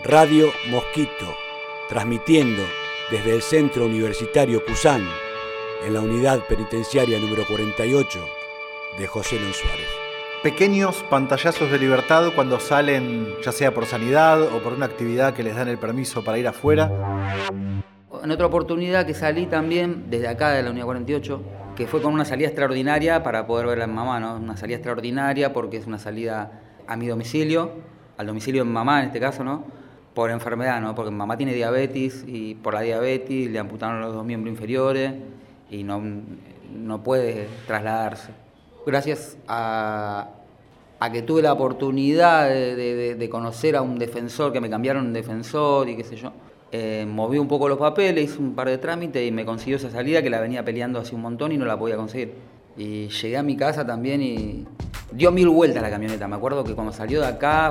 Radio Mosquito, transmitiendo desde el Centro Universitario Cusán, en la unidad penitenciaria número 48 de José Luis Suárez. Pequeños pantallazos de libertad cuando salen, ya sea por sanidad o por una actividad que les dan el permiso para ir afuera. En otra oportunidad que salí también desde acá de la unidad 48, que fue con una salida extraordinaria para poder ver a mi mamá, ¿no? Una salida extraordinaria porque es una salida a mi domicilio, al domicilio de mi mamá en este caso, ¿no? Por enfermedad, ¿no? Porque mi mamá tiene diabetes y por la diabetes le amputaron los 2 miembros inferiores y no puede trasladarse. Gracias a que tuve la oportunidad de conocer a un defensor, que me cambiaron un defensor y qué sé yo, moví un poco los papeles, hice un par de trámites y me consiguió esa salida que la venía peleando hace un montón y no la podía conseguir. Y llegué a mi casa también y dio 1000 vueltas la camioneta. Me acuerdo que cuando salió de acá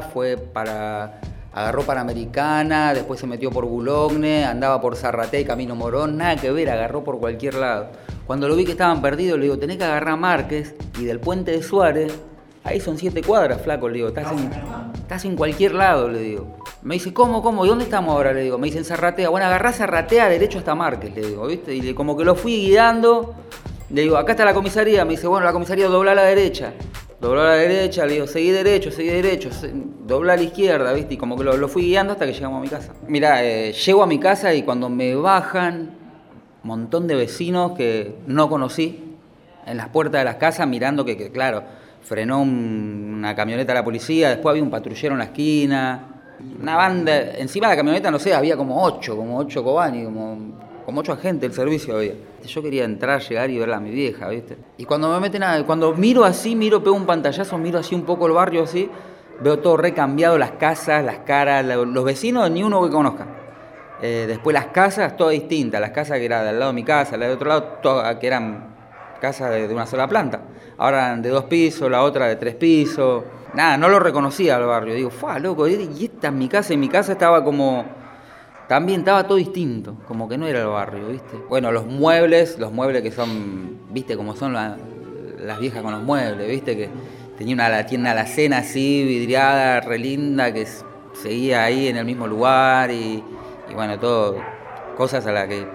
agarró Panamericana, después se metió por Boulogne, andaba por Zarratea y Camino Morón, nada que ver, agarró por cualquier lado. Cuando lo vi que estaban perdidos, le digo, tenés que agarrar Márquez y del Puente de Suárez, ahí son 7 cuadras, flaco, le digo, estás en cualquier lado, le digo. Me dice, ¿cómo? ¿Y dónde estamos ahora? Le digo, me dice en Zarratea. Bueno, agarrá Zarratea derecho hasta Márquez, le digo, ¿viste? Y como que lo fui guiando, le digo, acá está la comisaría. Me dice, bueno, la comisaría dobla a la derecha. Dobló a la derecha, le digo, seguí derecho, dobla a la izquierda, ¿viste? Y como que lo fui guiando hasta que llegamos a mi casa. Mirá, llego a mi casa y cuando me bajan, un montón de vecinos que no conocí en las puertas de las casas mirando que claro, frenó una camioneta de la policía, después había un patrullero en la esquina, una banda, encima de la camioneta, no sé, había como 8 Kobani, como 8 agentes del servicio había. Yo quería entrar, llegar y verla a mi vieja, ¿viste? Y cuando me meten cuando miro, pego un pantallazo, miro así un poco el barrio así, veo todo recambiado, las casas, las caras, los vecinos, ni uno que conozca. Después las casas, todas distintas, las casas que eran de al lado de mi casa, la de otro lado, todas que eran casas de una sola planta. Ahora eran de 2 pisos, la otra de 3 pisos. Nada, no lo reconocía al barrio. Digo, loco, y esta es mi casa, y mi casa estaba como... También estaba todo distinto, como que no era el barrio, ¿viste? Bueno, los muebles que son, ¿viste? Como son las viejas con los muebles, ¿viste? Que tiene una alacena así, vidriada, re linda, que seguía ahí en el mismo lugar y bueno, todo, cosas a las que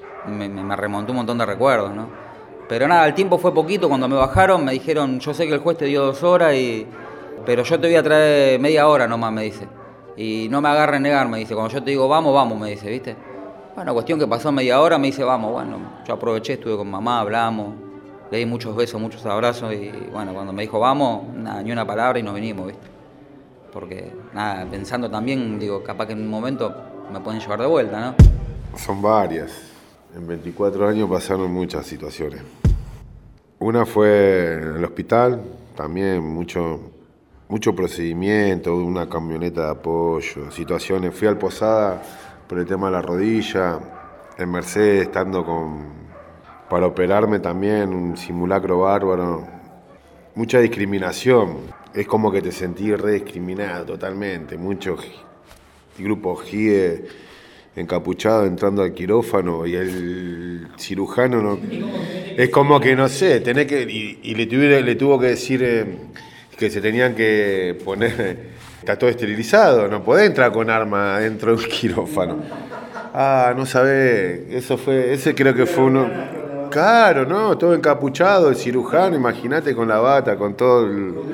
me remontó un montón de recuerdos, ¿no? Pero nada, el tiempo fue poquito, cuando me bajaron me dijeron, yo sé que el juez te dio 2 horas, pero yo te voy a traer media hora nomás, me dice. Y no me agarre en negar, me dice, cuando yo te digo vamos, me dice, ¿viste? Bueno, cuestión que pasó media hora, me dice vamos, bueno, yo aproveché, estuve con mamá, hablamos, le di muchos besos, muchos abrazos y bueno, cuando me dijo vamos, nada, ni una palabra y nos vinimos, ¿viste? Porque nada, pensando también, digo, capaz que en un momento me pueden llevar de vuelta, ¿no? Son varias, en 24 años pasaron muchas situaciones. Una fue en el hospital, también mucho procedimiento, una camioneta de apoyo, situaciones. Fui al Posada por el tema de la rodilla, en Mercedes para operarme también, un simulacro bárbaro. Mucha discriminación, es como que te sentí re discriminado totalmente. Muchos grupos GIE encapuchados entrando al quirófano y el cirujano no... Es como que, no sé, tenés que... Y le tuvo que decir... que se tenían que poner, está todo esterilizado, no podés entrar con arma dentro de un quirófano. No sabés, ese creo que fue uno, claro, ¿no? Todo encapuchado, el cirujano, imagínate con la bata, con todo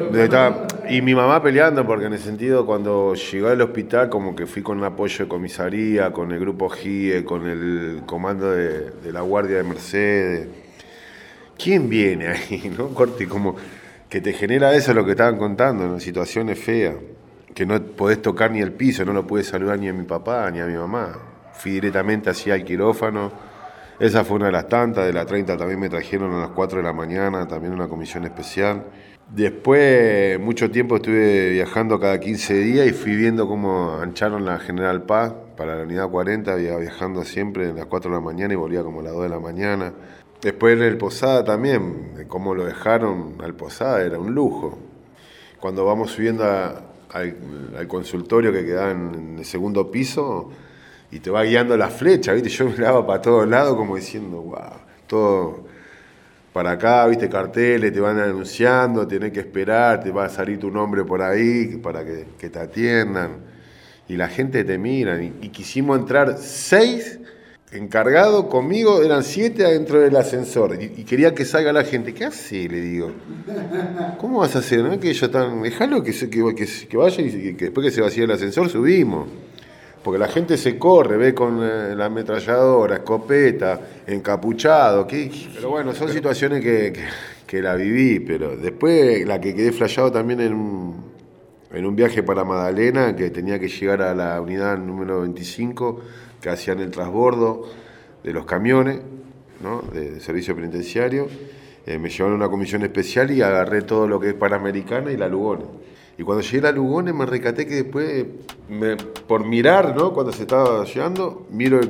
y mi mamá peleando, porque en el sentido, cuando llegó al hospital, como que fui con un apoyo de comisaría, con el grupo GIE, con el comando de la Guardia de Mercedes. ¿Quién viene ahí, no? Corte, como... que te genera eso, lo que estaban contando, ¿no? Situaciones feas, que no podés tocar ni el piso, no lo pude saludar ni a mi papá ni a mi mamá. Fui directamente hacia el quirófano, esa fue una de las tantas, de la 30 también me trajeron a las 4 de la mañana, también una comisión especial. Después, mucho tiempo estuve viajando cada 15 días y fui viendo cómo ancharon la General Paz para la unidad 40, iba viajando siempre a las 4 de la mañana y volvía como a las 2 de la mañana. Después en el Posada también, cómo lo dejaron al Posada, era un lujo. Cuando vamos subiendo al consultorio que quedaba en el segundo piso y te va guiando la flecha, ¿viste? Yo miraba para todos lados como diciendo, wow, todo para acá, ¿viste? Carteles, te van anunciando, tenés que esperar, te va a salir tu nombre por ahí para que te atiendan. y la gente te mira, y quisimos entrar 6 encargados conmigo, eran 7 adentro del ascensor, y quería que salga la gente. ¿Qué hace? Le digo. ¿Cómo vas a hacer? ¿No? Que ellos están, dejalo que vaya y que después que se vacíe el ascensor subimos. Porque la gente se corre, ve con la ametralladora, escopeta, encapuchado. Pero bueno, son situaciones que la viví, pero después la que quedé flasheado también en un viaje para Magdalena, que tenía que llegar a la unidad número 25, que hacían el transbordo de los camiones, ¿no? de servicio penitenciario. Me llevaron a una comisión especial y agarré todo lo que es Panamericana y la Lugones. Y cuando llegué a la Lugones me recaté que después, por mirar, ¿no? Cuando se estaba llegando, miro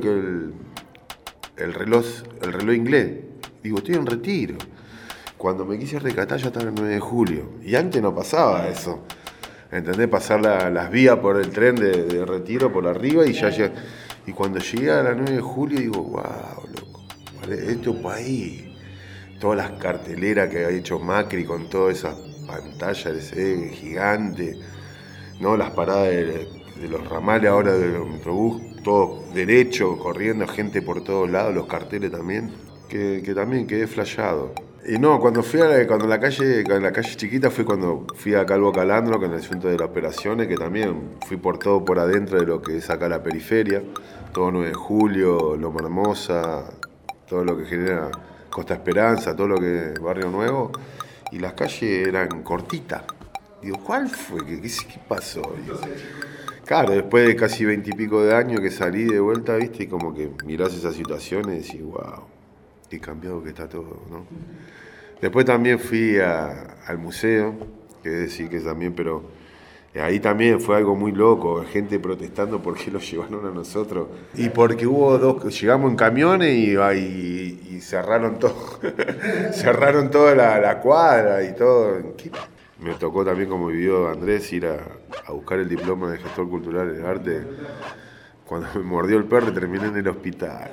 el reloj inglés. Digo, estoy en retiro. Cuando me quise recatar ya estaba el 9 de julio. Y antes no pasaba eso. ¿Entendés? Pasar las vías por el tren de retiro por arriba y ya llegué. Y cuando llegué a la 9 de julio digo, wow, loco, esto país. Todas las carteleras que ha hecho Macri con todas esas pantallas gigantes, ¿no? Las paradas de los ramales ahora de los metrobús, todo derecho, corriendo, gente por todos lados, los carteles también, que también quedé flasheado. Y no, cuando en la calle chiquita fue cuando fui a Calvo Calandro con el asunto de las operaciones, que también fui por todo por adentro de lo que es acá la periferia, todo 9 de julio, Loma Hermosa, todo lo que genera Costa Esperanza, todo lo que es Barrio Nuevo, y las calles eran cortitas. Digo, ¿cuál fue? ¿Qué pasó? Digo, claro, después de casi 20 y pico de años que salí de vuelta, viste, y como que mirás esas situaciones y decís, wow, qué cambiado que está todo, ¿no? Después también fui al museo, que decir que también, pero ahí también fue algo muy loco, gente protestando por qué los llevaron a nosotros. Y porque llegamos en camiones y cerraron todo, cerraron toda la cuadra y todo. Me tocó también, como vivió Andrés, ir a buscar el diploma de gestor cultural de arte. Cuando me mordió el perro terminé en el hospital.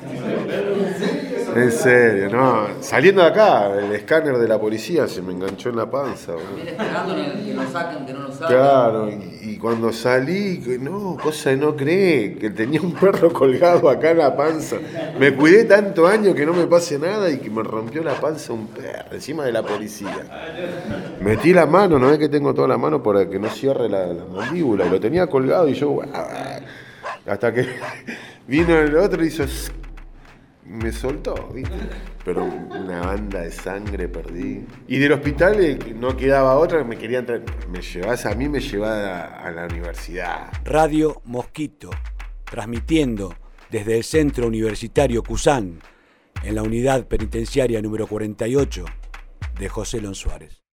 En serio, no. Saliendo de acá, el escáner de la policía se me enganchó en la panza. También esperando que lo saquen, que no lo saquen. Claro, y cuando salí, no, cosa de no creer, que tenía un perro colgado acá en la panza. Me cuidé tantos años que no me pase nada y que me rompió la panza un perro, encima de la policía. Metí la mano, no ves que tengo toda la mano para que no cierre la mandíbula, y lo tenía colgado y yo, hasta que vino el otro y hizo, me soltó, ¿viste? Pero una banda de sangre perdí. Y del hospital no quedaba otra, me quería entrar. Me llevas a mí, me llevaba a la universidad. Radio Mosquito, transmitiendo desde el Centro Universitario Cusán, en la unidad penitenciaria número 48 de José Lon Suárez.